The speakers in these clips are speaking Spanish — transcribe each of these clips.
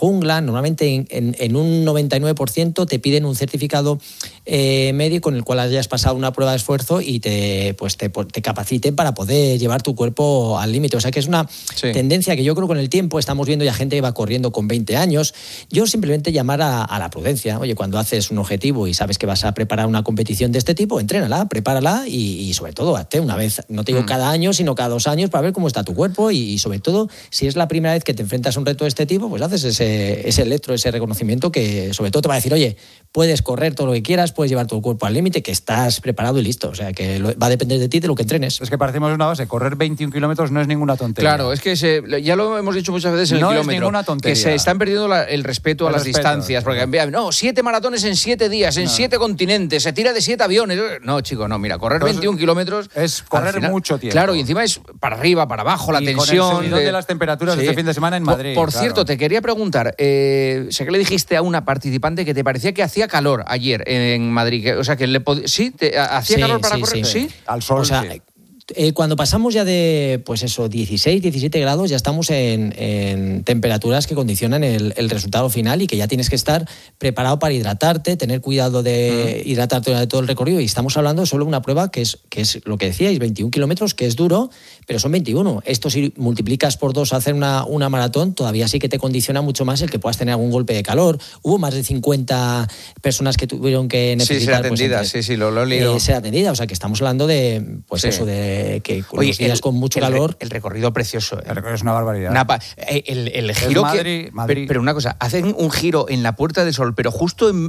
jungla, normalmente en un 99% te piden un certificado médico en el cual hayas pasado una prueba de esfuerzo y te capaciten para poder llevar tu cuerpo al límite. O sea que es una tendencia que yo creo que con el tiempo estamos viendo ya gente que va corriendo con 20 años. Yo simplemente llamar a la prudencia. Oye, cuando haces un objetivo y sabes que vas a preparar una competición de este tipo, entrénala, prepárala y sobre todo hazte una vez, no te digo cada año, sino cada 2 años para ver cómo está tu cuerpo y sobre todo, si es la primera vez que te enfrentas a un reto de este tipo, pues haces ese reconocimiento que sobre todo te va a decir, oye, puedes correr todo lo que quieras, puedes llevar tu cuerpo al límite, que estás preparado y listo. O sea, que va a depender de ti, de lo que entrenes. Es que partimos de una base, correr 21 kilómetros no es ninguna tontería. Claro, es que ya lo hemos dicho muchas veces en el kilómetro. No es ninguna tontería. Que se están perdiendo el respeto a las distancias. Porque, no, 7 maratones en 7 días, en 7 continentes, se tira de 7 aviones. No, chico, no, mira, correr 21 kilómetros... Es correr mucho tiempo. Claro, y encima es para arriba, para abajo, la tensión... Con el subidón de las temperaturas este fin de semana en Madrid. Por cierto, te quería preguntar, sé que le dijiste a una participante que te parecía que hacía calor ayer en Madrid. O sea, que hacía calor para correr. Sí. Al sol, o sea, cuando pasamos ya de, pues eso, 16, 17 grados, ya estamos en temperaturas que condicionan el resultado final y que ya tienes que estar preparado para hidratarte, tener cuidado de hidratarte durante todo el recorrido. Y estamos hablando de solo una prueba que es lo que decíais, 21 kilómetros, que es duro, pero son 21. Esto si multiplicas por 2 a hacer una maratón, todavía sí que te condiciona mucho más el que puedas tener algún golpe de calor. Hubo más de 50 personas que tuvieron que necesitar... ser atendidas, lo he leído. Ser atendidas, o sea que estamos hablando de, pues eso, de que los días con mucho calor... El recorrido precioso. El recorrido es una barbaridad. El giro Madrid. Pero una cosa, hacen un giro en la Puerta del Sol, pero justo en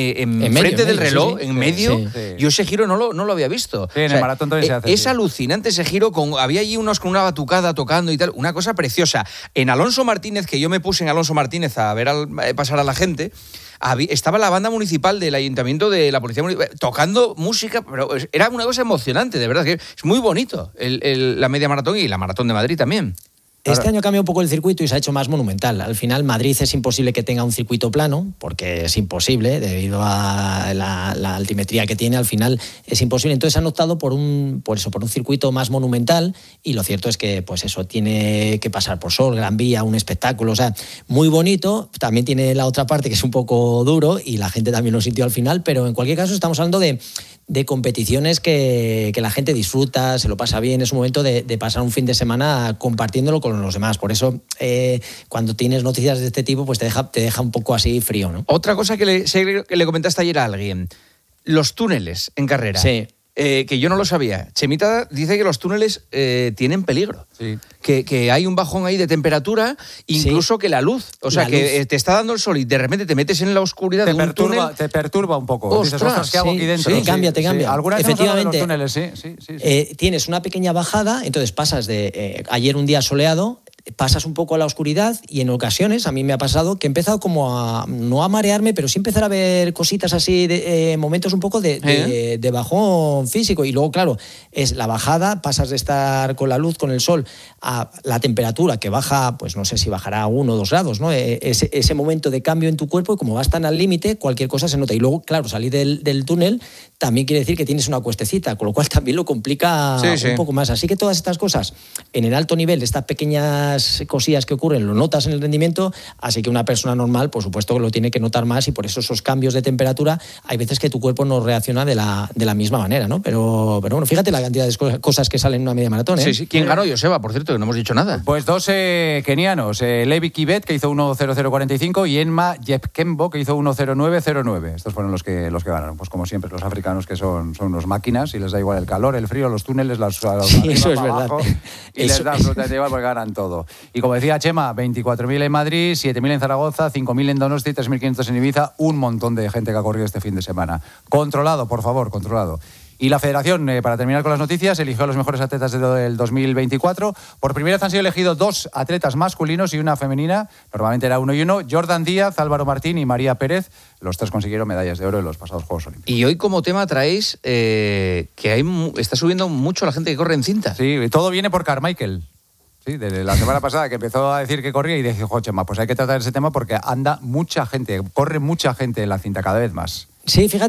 frente del reloj, en medio. Sí. Yo ese giro no lo había visto. Sí, en el maratón también se hace. Es alucinante ese giro. Había allí unos con una batucada tocando y tal. Una cosa preciosa. En Alonso Martínez, que yo me puse en Alonso Martínez a ver pasar a la gente... Estaba la banda municipal del ayuntamiento de la policía municipal tocando música, pero era una cosa emocionante, de verdad, que es muy bonito la media maratón y la maratón de Madrid también. Este año cambia un poco el circuito y se ha hecho más monumental. Al final, Madrid es imposible que tenga un circuito plano, porque es imposible, debido a la altimetría que tiene, al final es imposible. Entonces han optado por un circuito más monumental y lo cierto es que pues eso tiene que pasar por Sol, Gran Vía, un espectáculo, o sea, muy bonito. También tiene la otra parte que es un poco duro y la gente también lo sintió al final, pero en cualquier caso estamos hablando de competiciones que la gente disfruta, se lo pasa bien, es un momento de pasar un fin de semana compartiéndolo con los demás. Por eso, cuando tienes noticias de este tipo, pues te deja un poco así frío, ¿no? Otra cosa que le comentaste ayer a alguien, los túneles en carrera. Sí. Que yo no lo sabía. Chemita dice que los túneles tienen peligro. Sí. Que hay un bajón ahí de temperatura, incluso que la luz. O sea, que te está dando el sol y de repente te metes en la oscuridad de un túnel. Te perturba un poco. Ostras, dices, ¿qué hago aquí dentro? Te cambia. Algunas efectivamente, de los túneles, sí. Tienes una pequeña bajada, entonces pasas de ayer un día soleado, pasas un poco a la oscuridad y en ocasiones a mí me ha pasado que he empezado como no a marearme, pero sí empezar a ver cositas así, momentos un poco de bajón físico. Y luego, claro, es la bajada, pasas de estar con la luz, con el sol, a la temperatura que baja, pues no sé si bajará 1 o 2 grados, ¿no? Ese momento de cambio en tu cuerpo y como vas tan al límite, cualquier cosa se nota. Y luego, claro, salir del túnel también quiere decir que tienes una cuestecita, con lo cual también lo complica un poco más. Así que todas estas cosas, en el alto nivel, estas pequeñas cosillas que ocurren, lo notas en el rendimiento, así que una persona normal, por supuesto, que lo tiene que notar más y por eso esos cambios de temperatura, hay veces que tu cuerpo no reacciona de la misma manera, ¿no? Pero bueno, fíjate la cantidad de cosas que salen en una media maratón, ¿eh? Sí. ¿Quién ganó, Joseba? Por cierto, que no hemos dicho nada. Pues 2 kenianos, Levi Kibet, que hizo 1:00:45, y Enma Jepkembo, que hizo 1:09:09. Estos fueron los que ganaron. Pues como siempre, los africanos, que son unos máquinas y les da igual el calor, el frío, los túneles, sí, eso es verdad. Y les da absolutamente igual porque ganan todo. Y como decía Chema, 24.000 en Madrid, 7.000 en Zaragoza, 5.000 en Donosti, 3.500 en Ibiza, un montón de gente que ha corrido este fin de semana. Controlado, por favor, controlado. Y la Federación, para terminar con las noticias, eligió a los mejores atletas del 2024. Por primera vez han sido elegidos 2 atletas masculinos y una femenina. Normalmente era 1 y 1. Jordan Díaz, Álvaro Martín y María Pérez. Los 3 consiguieron medallas de oro en los pasados Juegos Olímpicos. Y hoy como tema traéis que está subiendo mucho la gente que corre en cinta. Sí, todo viene por Carmichael. Sí, desde la semana pasada que empezó a decir que corría y dije, Chema, pues hay que tratar ese tema porque anda mucha gente, corre mucha gente en la cinta cada vez más. Sí, fíjate que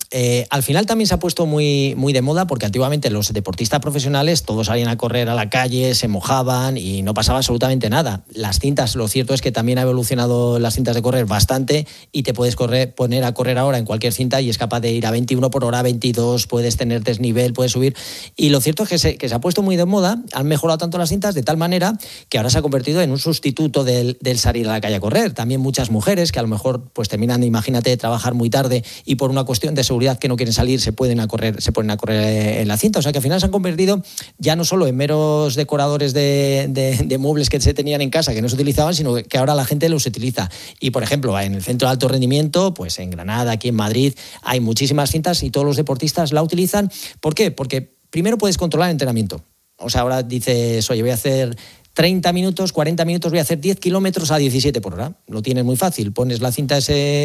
Al final también se ha puesto muy, muy de moda porque antiguamente los deportistas profesionales todos salían a correr a la calle, se mojaban y no pasaba absolutamente nada. Las cintas, lo cierto es que también ha evolucionado las cintas de correr bastante y te puedes poner a correr ahora en cualquier cinta y es capaz de ir a 21 por hora, 22, puedes tener desnivel, puedes subir. Y lo cierto es que se ha puesto muy de moda, han mejorado tanto las cintas de tal manera que ahora se ha convertido en un sustituto del salir a la calle a correr. También muchas mujeres que a lo mejor pues terminan, imagínate, de trabajar muy tarde y por una cuestión de seguridad que no quieren salir se ponen a correr en la cinta. O sea que al final se han convertido ya no solo en meros decoradores de muebles que se tenían en casa que no se utilizaban, sino que ahora la gente los utiliza. Y por ejemplo, en el centro de alto rendimiento, pues en Granada, aquí en Madrid, hay muchísimas cintas y todos los deportistas la utilizan. ¿Por qué? Porque primero puedes controlar el entrenamiento. O sea, ahora dices, oye, voy a hacer 30 minutos, 40 minutos, voy a hacer 10 kilómetros a 17 por hora. Lo tienes muy fácil. Pones la cinta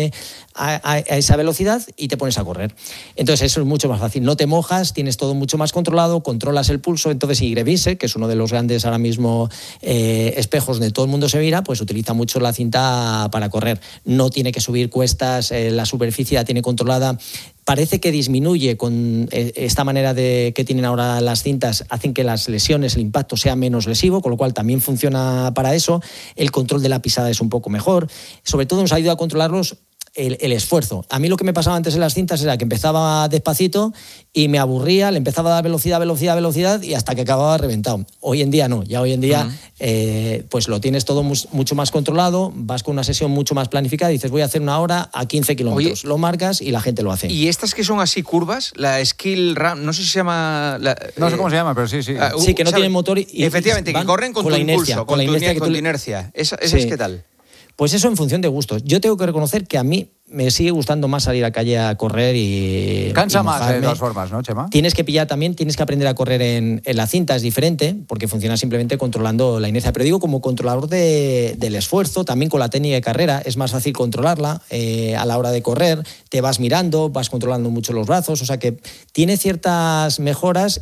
a esa velocidad y te pones a correr. Entonces eso es mucho más fácil. No te mojas, tienes todo mucho más controlado, controlas el pulso. Entonces Igrevise, que es uno de los grandes ahora mismo espejos donde todo el mundo se mira, pues utiliza mucho la cinta para correr. No tiene que subir cuestas, la superficie la tiene controlada. Parece que disminuye con esta manera que tienen ahora las cintas, hacen que las lesiones, el impacto sea menos lesivo, con lo cual también funciona para eso. El control de la pisada es un poco mejor. Sobre todo nos ayuda a controlarlos el esfuerzo. A mí lo que me pasaba antes en las cintas era que empezaba despacito y me aburría, le empezaba a dar velocidad y hasta que acababa reventado. Hoy en día no, ya hoy en día pues lo tienes todo mucho más controlado, vas con una sesión mucho más planificada y dices voy a hacer una hora a 15 kilómetros. Lo marcas y la gente lo hace. ¿Y estas que son así curvas? La Skill Run, no sé si se llama... no sé cómo se llama, pero sí. Sí, que no ¿sabes? tienen motor y efectivamente, que corren con tu impulso, con tu inercia. ¿Esa es qué tal? Pues eso en función de gustos. Yo tengo que reconocer que a mí me sigue gustando más salir a calle a correr y cansa más de todas formas, ¿no, Chema? Tienes que aprender a correr en la cinta, es diferente, porque funciona simplemente controlando la inercia. Pero digo, como controlador del esfuerzo, también con la técnica de carrera, es más fácil controlarla a la hora de correr, te vas mirando, vas controlando mucho los brazos, o sea que tiene ciertas mejoras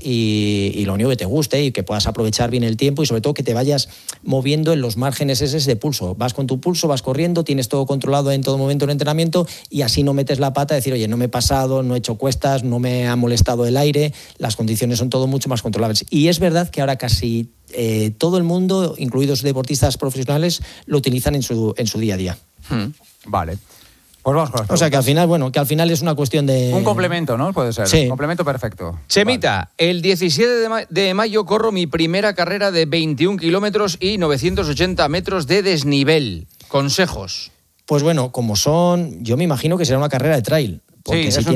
y lo único que te guste y que puedas aprovechar bien el tiempo y sobre todo que te vayas moviendo en los márgenes esos de pulso. Vas con tu pulso, vas corriendo, tienes todo controlado en todo momento del entrenamiento y así no metes la pata de decir, oye, no me he pasado, no he hecho cuestas, no me ha molestado el aire, las condiciones son todo mucho más controlables. Y es verdad que ahora casi todo el mundo, incluidos deportistas profesionales, lo utilizan en su día a día. Vale. Pues vamos con las preguntas. O sea que al final es una cuestión de... Un complemento, ¿no? Puede ser. Sí. Un complemento perfecto. Chemita, vale. El 17 de mayo corro mi primera carrera de 21 kilómetros y 980 metros de desnivel. Consejos. Pues bueno, como yo me imagino que será una carrera de trail. Porque sí,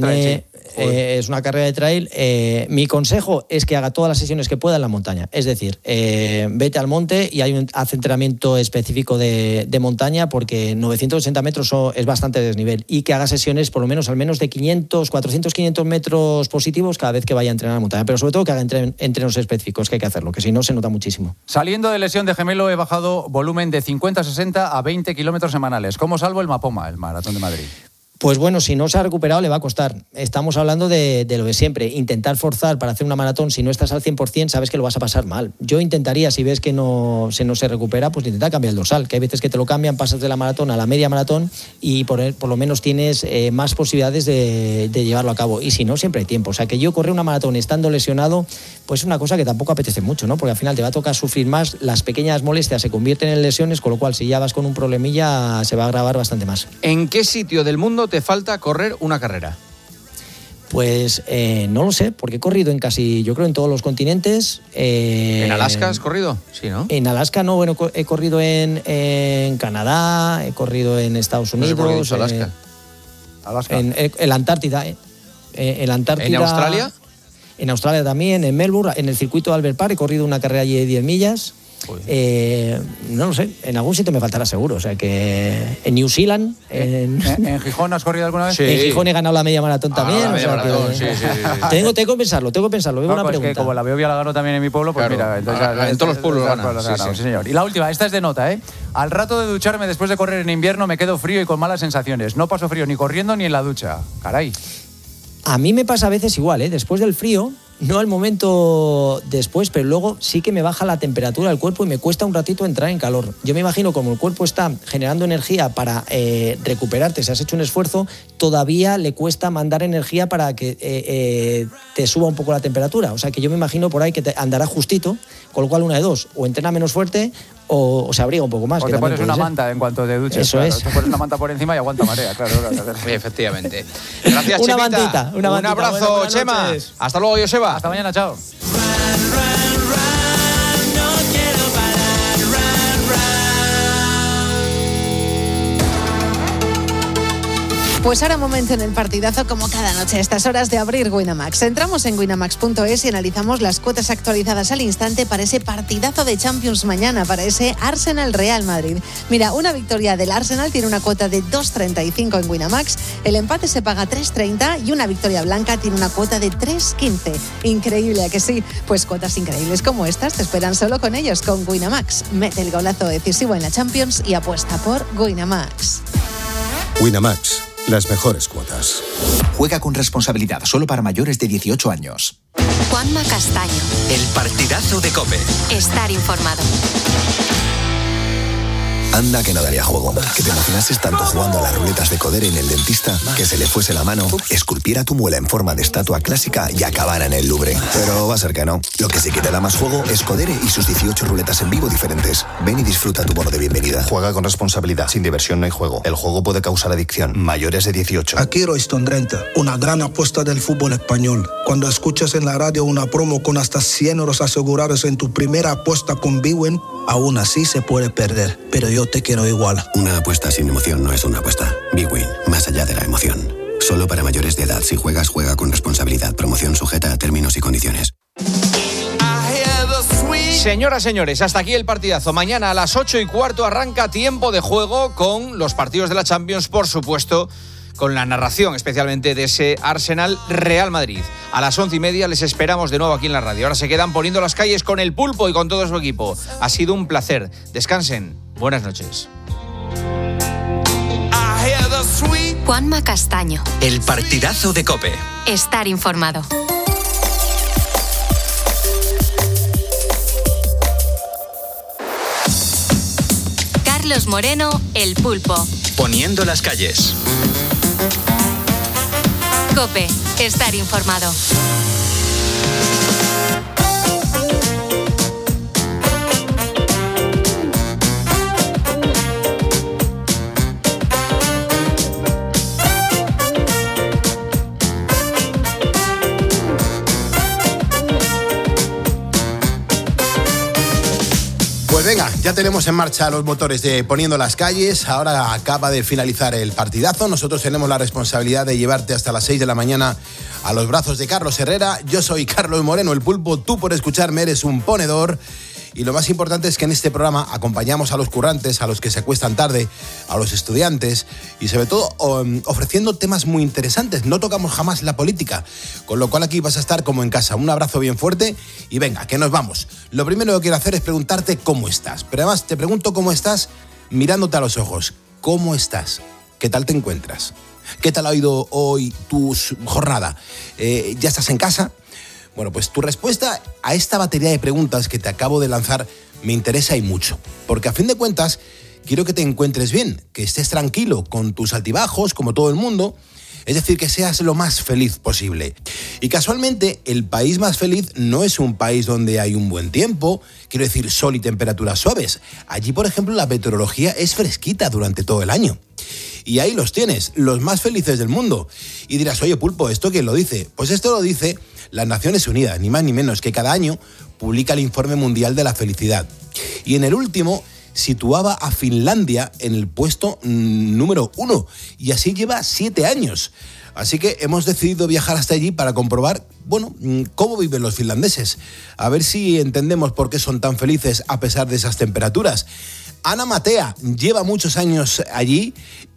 es una carrera de trail. Mi consejo es que haga todas las sesiones que pueda en la montaña. Es decir, vete al monte y haz entrenamiento específico de montaña porque 980 metros es bastante desnivel. Y que haga sesiones por lo menos al menos de 400, 500 metros positivos cada vez que vaya a entrenar a la montaña. Pero sobre todo que haga entrenos específicos, que hay que hacerlo, que si no se nota muchísimo. Saliendo de lesión de gemelo he bajado volumen de 50-60 a 20 kilómetros semanales. ¿Cómo salvo el Mapoma, el Maratón de Madrid? Pues bueno, si no se ha recuperado le va a costar. Estamos hablando de lo de siempre. Intentar forzar para hacer una maratón, si no estás al 100%, sabes que lo vas a pasar mal. Yo intentaría, si ves que no se recupera, pues intentar cambiar el dorsal, que hay veces que te lo cambian, pasas de la maratón a la media maratón y por lo menos tienes más posibilidades de llevarlo a cabo. Y si no, siempre hay tiempo. O sea, que yo correr una maratón estando lesionado, pues es una cosa que tampoco apetece mucho, ¿no? Porque al final te va a tocar sufrir más, las pequeñas molestias se convierten en lesiones, con lo cual si ya vas con un problemilla se va a agravar bastante más. ¿En qué sitio del mundo te falta correr una carrera? Pues no lo sé, porque he corrido yo creo en todos los continentes. ¿En Alaska has corrido? Sí, ¿no? En Alaska no, bueno, he corrido en Canadá, he corrido en Estados Unidos. No sé por qué he dicho Alaska. Alaska. En la Antártida. En la Antártida. ¿En Australia? En Australia también, en Melbourne, en el circuito de Albert Park he corrido una carrera allí de 10 millas. No lo sé, en algún sitio me faltará seguro. O sea que en New Zealand. ¿En Gijón has corrido alguna vez? Sí. En Gijón he ganado la media maratón también. La media maratón, sí. Tengo que pensarlo. Veo una pues pregunta. Que como la Beovia la ganó también en mi pueblo, pues claro, mira. Entonces, en todos los pueblos ganan. Sí, señor. Y la última, esta es de nota, ¿eh? Al rato de ducharme después de correr en invierno me quedo frío y con malas sensaciones. No paso frío ni corriendo ni en la ducha. Caray. A mí me pasa a veces igual, ¿eh? Después del frío, no al momento después, pero luego sí que me baja la temperatura del cuerpo y me cuesta un ratito entrar en calor. Yo me imagino como el cuerpo está generando energía para recuperarte, si has hecho un esfuerzo, todavía le cuesta mandar energía para que te suba un poco la temperatura. O sea que yo me imagino por ahí que te andará justito, con lo cual una de dos, o entrena menos fuerte o se abriga un poco más. O te pones una manta en cuanto te duches. Eso es. Te pones una manta por encima y aguanta marea, claro. Efectivamente. Gracias, una Chemita. mantita, una Un mantita. abrazo, Buenas Chema. noches. Hasta luego, Joseba. Hasta mañana, chao. Pues ahora momento en el partidazo, como cada noche a estas horas, de abrir Winamax. Entramos en winamax.es y analizamos las cuotas actualizadas al instante para ese partidazo de Champions mañana, para ese Arsenal-Real Madrid. Mira, una victoria del Arsenal tiene una cuota de 2,35 en Winamax, el empate se paga 3,30 y una victoria blanca tiene una cuota de 3,15. Increíble, ¿a que sí? Pues cuotas increíbles como estas te esperan solo con ellos, con Winamax. Mete el golazo decisivo en la Champions y apuesta por Winamax. Winamax. Las mejores cuotas. Juega con responsabilidad, solo para mayores de 18 años. Juanma Castaño. El partidazo de COPE. Estar informado. Anda que no daría juego. Que te imaginases tanto jugando a las ruletas de Codere en el dentista que se le fuese la mano, esculpiera tu muela en forma de estatua clásica y acabara en el Louvre. Pero va a ser que no. Lo que sí que te da más juego es Codere y sus 18 ruletas en vivo diferentes. Ven y disfruta tu bono de bienvenida. Juega con responsabilidad. Sin diversión no hay juego. El juego puede causar adicción. Mayores de 18. Aquí Royston Drenthe, una gran apuesta del fútbol español. Cuando escuches en la radio una promo con hasta 100 euros asegurados en tu primera apuesta con Bwin, aún así se puede perder. Pero yo te quiero igual. Una apuesta sin emoción no es una apuesta. Bwin, más allá de la emoción. Solo para mayores de edad. Si juegas, juega con responsabilidad. Promoción sujeta a términos y condiciones. Señoras, señores, hasta aquí el partidazo. Mañana a las 8:15 arranca tiempo de juego con los partidos de la Champions, por supuesto, con la narración especialmente de ese Arsenal-Real Madrid. A las 11:30 les esperamos de nuevo aquí en la radio. Ahora se quedan poniendo las calles con el Pulpo y con todo su equipo. Ha sido un placer. Descansen. Buenas noches. Juanma Castaño. El partidazo de COPE. Estar informado. Carlos Moreno, el Pulpo. Poniendo las calles. COPE. Estar informado. Pues venga, ya tenemos en marcha los motores de Poniendo las calles. Ahora acaba de finalizar el partidazo. Nosotros tenemos la responsabilidad de llevarte hasta las 6 de la mañana a los brazos de Carlos Herrera. Yo soy Carlos Moreno, el Pulpo. Tú, por escucharme, eres un ponedor. Y lo más importante es que en este programa acompañamos a los currantes, a los que se acuestan tarde, a los estudiantes y sobre todo ofreciendo temas muy interesantes. No tocamos jamás la política, con lo cual aquí vas a estar como en casa. Un abrazo bien fuerte y venga, que nos vamos. Lo primero que quiero hacer es preguntarte cómo estás. Pero además te pregunto cómo estás mirándote a los ojos. ¿Cómo estás? ¿Qué tal te encuentras? ¿Qué tal ha ido hoy tu jornada? ¿Ya estás en casa? Bueno, pues tu respuesta a esta batería de preguntas que te acabo de lanzar me interesa y mucho, porque a fin de cuentas quiero que te encuentres bien, que estés tranquilo con tus altibajos, como todo el mundo, es decir, que seas lo más feliz posible. Y casualmente, el país más feliz no es un país donde hay un buen tiempo, quiero decir, sol y temperaturas suaves. Allí, por ejemplo, la meteorología es fresquita durante todo el año. Y ahí los tienes, los más felices del mundo. Y dirás, oye, Pulpo, ¿esto quién lo dice? Pues esto lo dice las Naciones Unidas, ni más ni menos, que cada año publica el Informe Mundial de la Felicidad. Y en el último situaba a Finlandia en el puesto número 1, y así lleva 7 años. Así que hemos decidido viajar hasta allí para comprobar, bueno, cómo viven los finlandeses. A ver si entendemos por qué son tan felices a pesar de esas temperaturas. Ana Matea lleva muchos años allí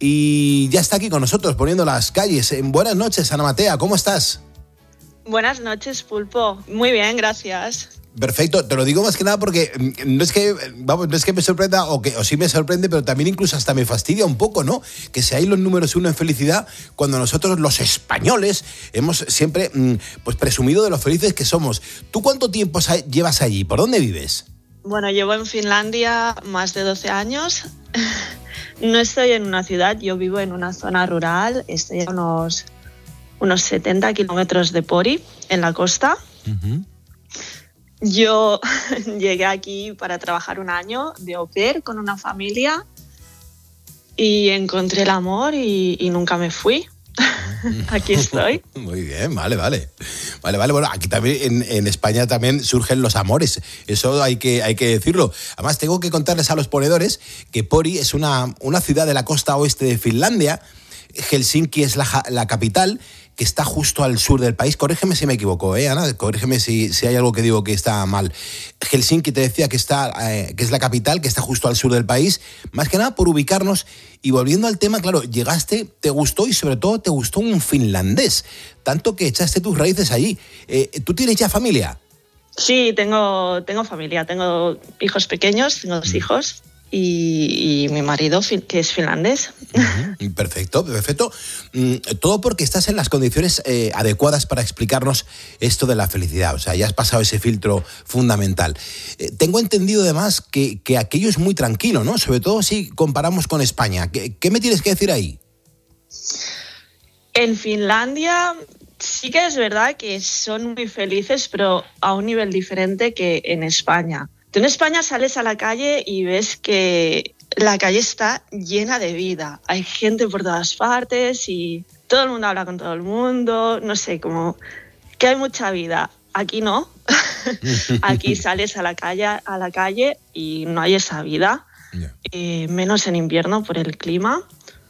y ya está aquí con nosotros poniendo las calles. Buenas noches, Ana Matea, ¿cómo estás? Buenas noches, Pulpo. Muy bien, gracias. Perfecto, te lo digo más que nada porque no es que me sorprenda o sí me sorprende, pero también incluso hasta me fastidia un poco, ¿no? Que seáis los números 1 en felicidad cuando nosotros los españoles hemos siempre pues presumido de lo felices que somos. ¿Tú cuánto tiempo llevas allí? ¿Por dónde vives? Bueno, llevo en Finlandia más de 12 años. No estoy en una ciudad, yo vivo en una zona rural, estoy a unos 70 kilómetros de Pori, en la costa. Uh-huh. Yo llegué aquí para trabajar un año de au pair con una familia y encontré el amor y nunca me fui. Aquí estoy. Muy bien, vale. Bueno, aquí también en España también surgen los amores. Eso hay que decirlo. Además, tengo que contarles a los ponedores que Pori es una ciudad de la costa oeste de Finlandia. Helsinki es la capital, que está justo al sur del país. Corrígeme si me equivoco, Ana, corrígeme si hay algo que digo que está mal. Helsinki, te decía que es la capital, que está justo al sur del país, más que nada por ubicarnos. Y volviendo al tema, claro, llegaste, te gustó y sobre todo te gustó un finlandés, tanto que echaste tus raíces allí. ¿Tú tienes ya familia? Sí, tengo familia, tengo hijos pequeños, tengo 2 hijos. Y mi marido, que es finlandés. Perfecto. Todo porque estás en las condiciones adecuadas para explicarnos esto de la felicidad. O sea, ya has pasado ese filtro fundamental. Tengo entendido además que aquello es muy tranquilo, ¿no? Sobre todo si comparamos con España. ¿Qué me tienes que decir ahí? En Finlandia sí que es verdad que son muy felices, pero a un nivel diferente que en España. Tú en España sales a la calle y ves que la calle está llena de vida. Hay gente por todas partes y todo el mundo habla con todo el mundo. No sé, como que hay mucha vida. Aquí no. Aquí sales a la calle y no hay esa vida. Menos en invierno por el clima.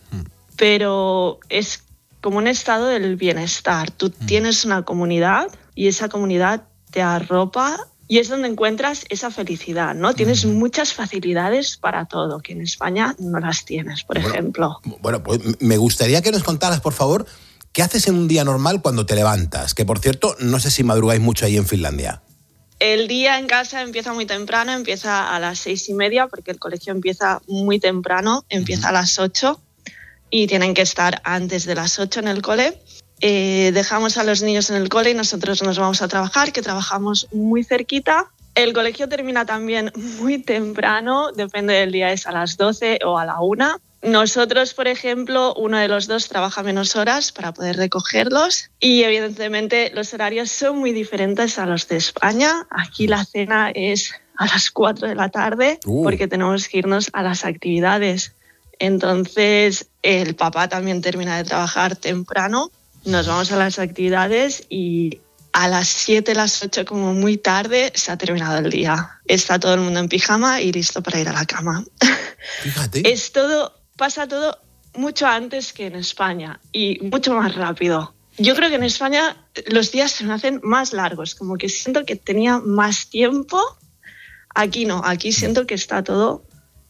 Pero es como un estado del bienestar. Tú tienes una comunidad y esa comunidad te arropa. Y es donde encuentras esa felicidad, ¿no? Tienes muchas facilidades para todo, que en España no las tienes, por ejemplo. Bueno, pues me gustaría que nos contaras, por favor, ¿qué haces en un día normal cuando te levantas? Que, por cierto, no sé si madrugáis mucho ahí en Finlandia. El día en casa empieza muy temprano, empieza a las 6:30, porque el colegio empieza muy temprano, empieza a las 8 y tienen que estar antes de las 8 en el cole. Dejamos a los niños en el cole y nosotros nos vamos a trabajar, que trabajamos muy cerquita. El colegio termina también muy temprano, depende del día, es a las 12 o a la 1. Nosotros, por ejemplo, uno de los dos trabaja menos horas para poder recogerlos y evidentemente los horarios son muy diferentes a los de España. Aquí la cena es a las 4 de la tarde porque tenemos que irnos a las actividades. Entonces el papá también termina de trabajar temprano. Nos vamos a las actividades y a las 7, las 8 como muy tarde se ha terminado el día. Está todo el mundo en pijama y listo para ir a la cama. Fíjate. Pasa todo mucho antes que en España y mucho más rápido. Yo creo que en España los días se me hacen más largos, como que siento que tenía más tiempo. Aquí no, aquí siento que está todo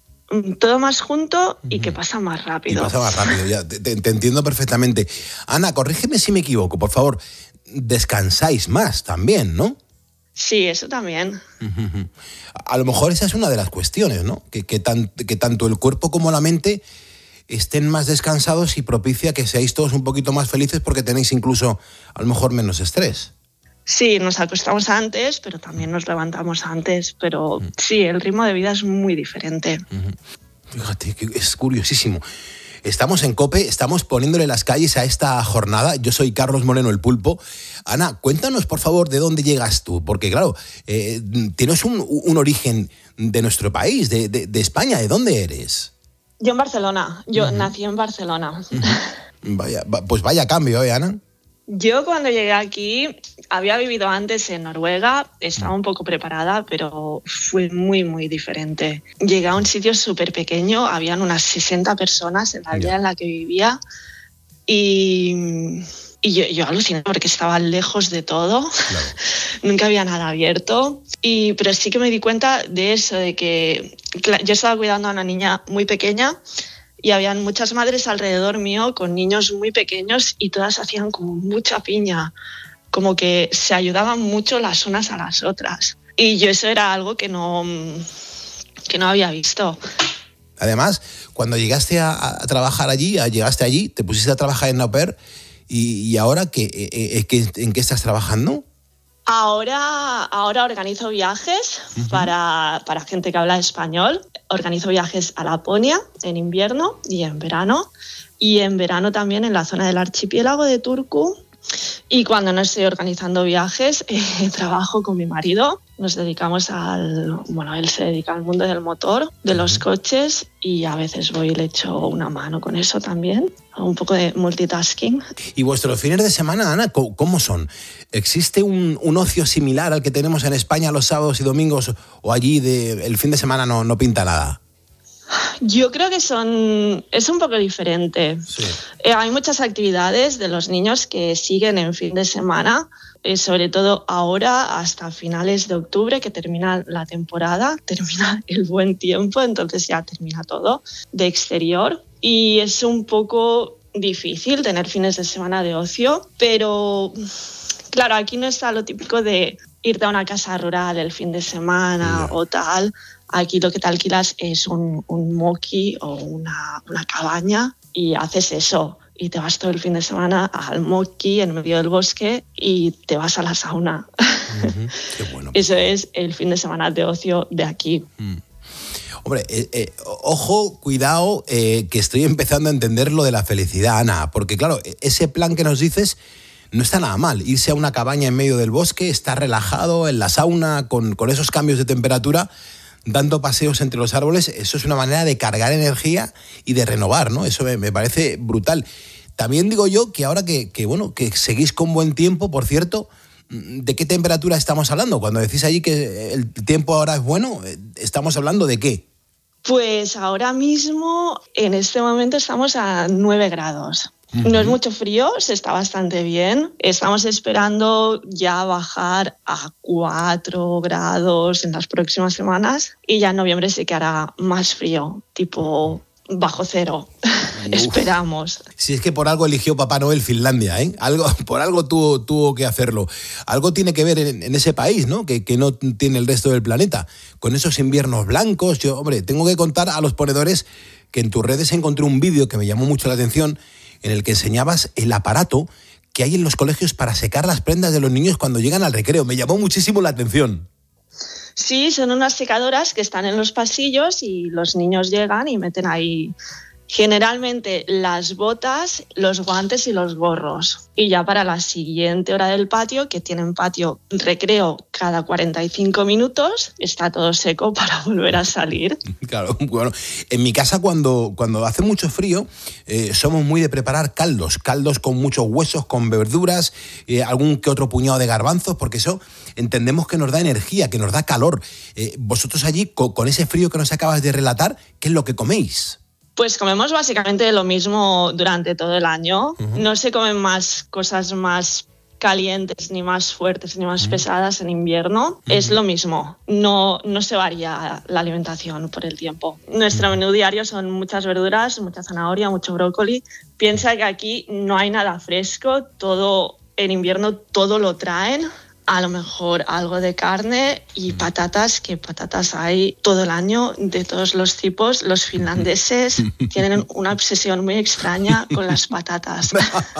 más junto y que pasa más rápido. Y pasa más rápido, ya te entiendo perfectamente. Ana, corrígeme si me equivoco, por favor. Descansáis más también, ¿no? Sí, eso también. A lo mejor esa es una de las cuestiones, ¿no? Que tanto el cuerpo como la mente estén más descansados y propicia que seáis todos un poquito más felices porque tenéis incluso a lo mejor menos estrés. Sí, nos acostamos antes, pero también nos levantamos antes. Pero sí, el ritmo de vida es muy diferente. Fíjate, que es curiosísimo. Estamos en COPE, estamos poniéndole las calles a esta jornada. Yo soy Carlos Moreno, el Pulpo. Ana, cuéntanos, por favor, de dónde llegas tú. Porque, claro, tienes un origen de nuestro país, de España. ¿De dónde eres? Yo en Barcelona. Yo nací en Barcelona. Vaya cambio, Ana. Yo cuando llegué aquí había vivido antes en Noruega, estaba un poco preparada, pero fue muy, muy diferente. Llegué a un sitio súper pequeño, habían unas 60 personas en la aldea en la que vivía y yo aluciné porque estaba lejos de todo, nunca había nada abierto, pero sí que me di cuenta de eso, de que yo estaba cuidando a una niña muy pequeña y habían muchas madres alrededor mío con niños muy pequeños y todas hacían como mucha piña, como que se ayudaban mucho las unas a las otras. Y yo eso era algo que no había visto. Además, cuando llegaste a trabajar allí, te pusiste a trabajar en au pair, y ahora ¿en qué estás trabajando? Ahora organizo viajes para gente que habla español. Organizo viajes a Laponia en invierno y en verano. Y en verano también en la zona del archipiélago de Turku. Y cuando no estoy organizando viajes, trabajo con mi marido. Nos dedicamos él se dedica al mundo del motor, de los coches, y a veces voy y le echo una mano con eso también. Un poco de multitasking. ¿Y vuestros fines de semana, Ana, cómo son? ¿Existe un ocio similar al que tenemos en España los sábados y domingos, o allí el fin de semana no pinta nada? Yo creo que es un poco diferente. Sí. Hay muchas actividades de los niños que siguen en fin de semana, sobre todo ahora hasta finales de octubre, que termina la temporada, termina el buen tiempo, entonces ya termina todo de exterior. Y es un poco difícil tener fines de semana de ocio, pero claro, aquí no está lo típico de irte a una casa rural el fin de semana o tal. Aquí lo que te alquilas es un moki o una cabaña y haces eso. Y te vas todo el fin de semana al moki en medio del bosque y te vas a la sauna. Qué bueno. Eso es el fin de semana de ocio de aquí. Hombre, ojo, cuidado, que estoy empezando a entender lo de la felicidad, Ana. Porque claro, ese plan que nos dices no está nada mal. Irse a una cabaña en medio del bosque, estar relajado en la sauna con esos cambios de temperatura, dando paseos entre los árboles, eso es una manera de cargar energía y de renovar, ¿no? Eso me parece brutal. También digo yo que ahora que seguís con buen tiempo, por cierto, ¿de qué temperatura estamos hablando? Cuando decís allí que el tiempo ahora es bueno, ¿estamos hablando de qué? Pues ahora mismo, en este momento, estamos a 9 grados. No es mucho frío, se está bastante bien. Estamos esperando ya bajar a 4 grados en las próximas semanas y ya en noviembre sí que hará más frío, tipo bajo cero. Esperamos. Si es que por algo eligió Papá Noel Finlandia, ¿eh? Por algo tuvo que hacerlo. Algo tiene que ver en ese país, ¿no? Que no tiene el resto del planeta. Con esos inviernos blancos, tengo que contar a los ponedores que en tus redes encontré un vídeo que me llamó mucho la atención, en el que enseñabas el aparato que hay en los colegios para secar las prendas de los niños cuando llegan al recreo. Me llamó muchísimo la atención. Sí, son unas secadoras que están en los pasillos y los niños llegan y meten ahí generalmente las botas, los guantes y los gorros. Y ya para la siguiente hora del patio, que tienen patio recreo cada 45 minutos, está todo seco para volver a salir. Claro, bueno, en mi casa cuando hace mucho frío somos muy de preparar caldos con muchos huesos, con verduras, algún que otro puñado de garbanzos, porque eso entendemos que nos da energía, que nos da calor. Vosotros allí, con ese frío que nos acabas de relatar, ¿qué es lo que coméis? Pues comemos básicamente lo mismo durante todo el año. No se comen más cosas más calientes, ni más fuertes, ni más pesadas en invierno. Es lo mismo. No se varía la alimentación por el tiempo. Nuestro menú diario son muchas verduras, mucha zanahoria, mucho brócoli. Piensa que aquí no hay nada fresco. Todo en invierno todo lo traen. A lo mejor algo de carne y patatas, que patatas hay todo el año, de todos los tipos. Los finlandeses tienen una obsesión muy extraña con las patatas.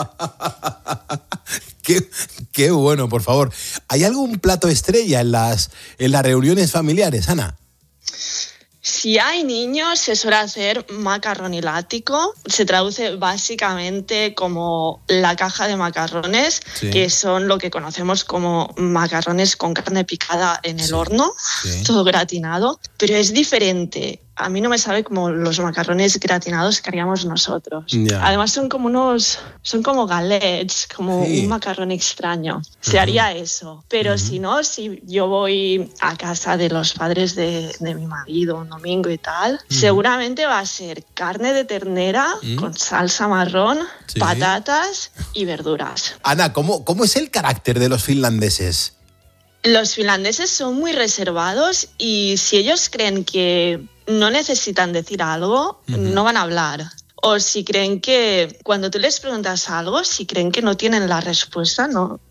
Qué bueno, por favor. ¿Hay algún plato estrella en las reuniones familiares, Ana? Si hay niños, se suele hacer macarronilático. Se traduce básicamente como la caja de macarrones, que son lo que conocemos como macarrones con carne picada en el horno, todo gratinado. Pero es diferente. A mí no me sabe como los macarrones gratinados que haríamos nosotros. Además son como galets, como un macarrón extraño. Se haría eso. Pero si no, si yo voy a casa de los padres de mi marido un domingo y tal, seguramente va a ser carne de ternera con salsa marrón, patatas y verduras. Ana, ¿cómo es el carácter de los finlandeses? Los finlandeses son muy reservados y si ellos creen que no necesitan decir algo, no van a hablar. O si creen que cuando tú les preguntas algo, si creen que no tienen la respuesta, no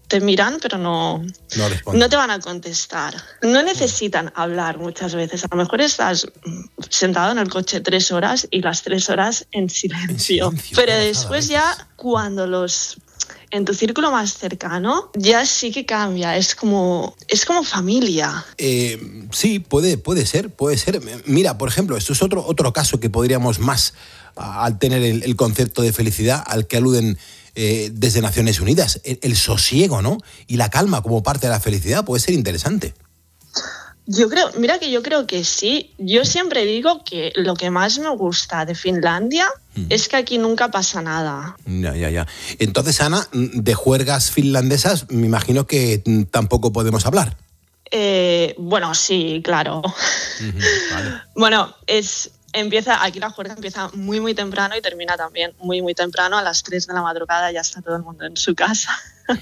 te miran, pero no te van a contestar. No necesitan hablar muchas veces. A lo mejor estás sentado en el coche 3 horas y las 3 horas en silencio. Pero después ya cuando en tu círculo más cercano, ya sí que cambia, es como familia. Sí, puede ser. Mira, por ejemplo, esto es otro caso que podríamos más, al tener el concepto de felicidad al que aluden desde Naciones Unidas, el sosiego, ¿no? Y la calma como parte de la felicidad puede ser interesante. Yo creo que sí. Yo siempre digo que lo que más me gusta de Finlandia es que aquí nunca pasa nada. Ya. Entonces, Ana, de juergas finlandesas me imagino que tampoco podemos hablar. Bueno, sí, claro. Vale. Bueno, aquí la juerga empieza muy, muy temprano y termina también muy, muy temprano. A las 3 de la madrugada ya está todo el mundo en su casa.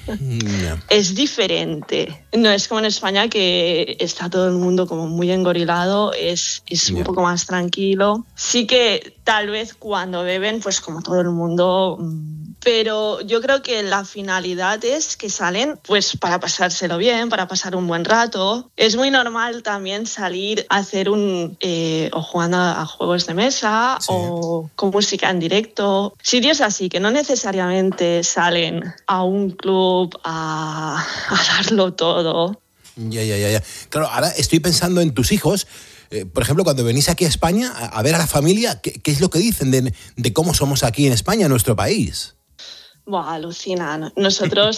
Es diferente. No es como en España, que está todo el mundo como muy engorilado, es un poco más tranquilo. Sí que tal vez cuando beben, pues como todo el mundo, pero yo creo que la finalidad es que salen pues para pasárselo bien, para pasar un buen rato. Es muy normal también salir a hacer o jugando a juegos de mesa, o con música en directo. Sitios así que no necesariamente salen a un club a darlo todo. Ya. Claro, ahora estoy pensando en tus hijos. Por ejemplo, cuando venís aquí a España a ver a la familia, ¿qué es lo que dicen de cómo somos aquí en España, en nuestro país? Buah, alucinan. Nosotros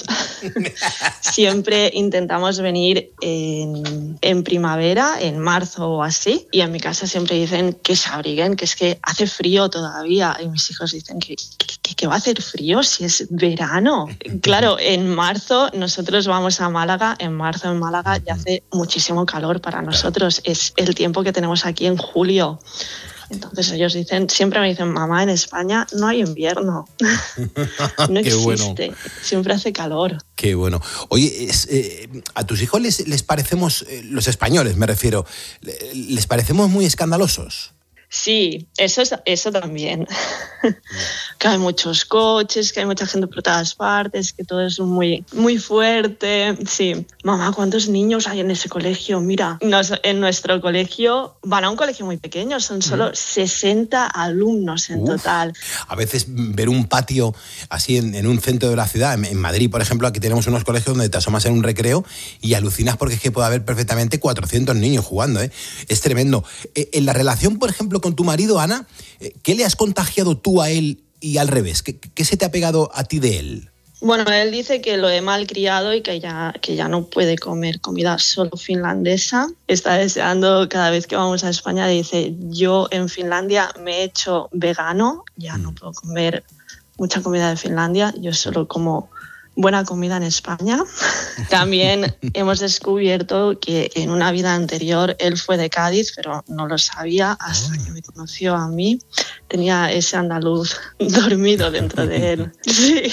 siempre intentamos venir en primavera, en marzo o así, y en mi casa siempre dicen que se abriguen, que es que hace frío todavía, y mis hijos dicen que va a hacer frío si es verano. Claro, en marzo nosotros vamos a Málaga, en marzo en Málaga ya hace muchísimo calor para nosotros, es el tiempo que tenemos aquí en julio. Entonces ellos siempre me dicen, mamá, en España no hay invierno. No existe. Bueno. Siempre hace calor. Qué bueno. Oye, ¿a tus hijos les parecemos, los españoles me refiero, les parecemos muy escandalosos? Sí, eso también. Que hay muchos coches, que hay mucha gente por todas partes, que todo es muy, muy fuerte. Sí, mamá, ¿cuántos niños hay en ese colegio? Mira, en nuestro colegio, van a un colegio muy pequeño, son solo 60 alumnos en total. A veces ver un patio así en un centro de la ciudad, en Madrid, por ejemplo, aquí tenemos unos colegios donde te asomas en un recreo y alucinas porque es que puede haber perfectamente 400 niños jugando, ¿eh? Es tremendo. En la relación, por ejemplo, con tu marido, Ana, ¿qué le has contagiado tú a él y al revés? ¿Qué se te ha pegado a ti de él? Bueno, él dice que lo he malcriado y que ya no puede comer comida solo finlandesa. Está deseando, cada vez que vamos a España, dice, yo en Finlandia me he hecho vegano, ya no puedo comer mucha comida de Finlandia, yo solo como buena comida en España. También hemos descubierto que en una vida anterior él fue de Cádiz, pero no lo sabía hasta que me conoció a mí. Tenía ese andaluz dormido dentro de él. Sí.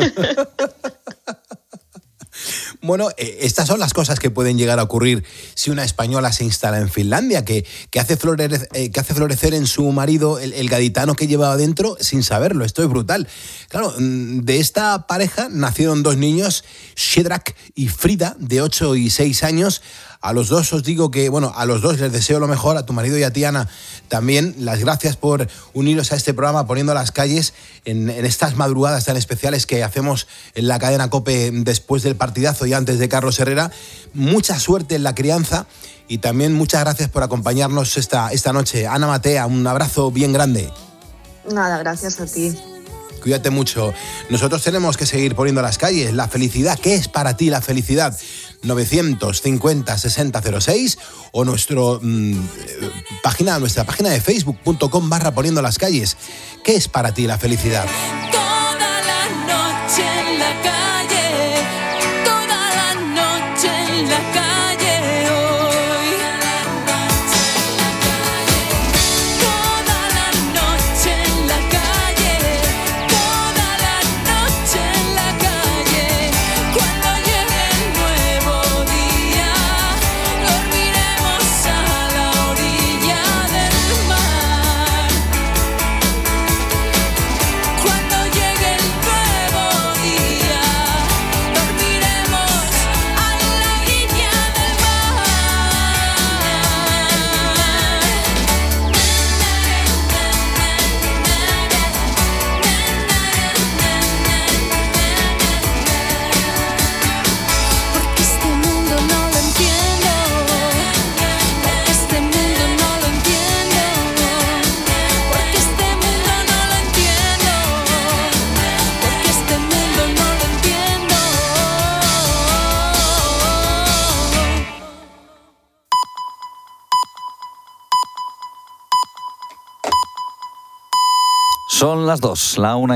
Bueno, estas son las cosas que pueden llegar a ocurrir si una española se instala en Finlandia, que hace florecer en su marido el gaditano que llevaba dentro sin saberlo. Esto es brutal. Claro, de esta pareja nacieron 2 niños, Shedrack y Frida, de 8 y 6 años. A los dos os digo que, a los dos les deseo lo mejor, a tu marido y a ti, Ana, también las gracias por uniros a este programa Poniendo las Calles en estas madrugadas tan especiales que hacemos en la cadena COPE después del partidazo y antes de Carlos Herrera. Mucha suerte en la crianza y también muchas gracias por acompañarnos esta noche. Ana Matea, un abrazo bien grande. Nada, gracias a ti. Cuídate mucho. Nosotros tenemos que seguir poniendo las calles. La felicidad, ¿qué es para ti la felicidad? 950-6006 o nuestra página de facebook.com/poniendo las calles. ¿Qué es para ti la felicidad? Toda la noche en la calle, toda la noche en la calle hoy. Toda la noche en la calle, toda la noche en la calle. Cuando llegue el nuevo día, dormiremos a la orilla del mar. Cuando llegue el nuevo día. Son las 2, la 1.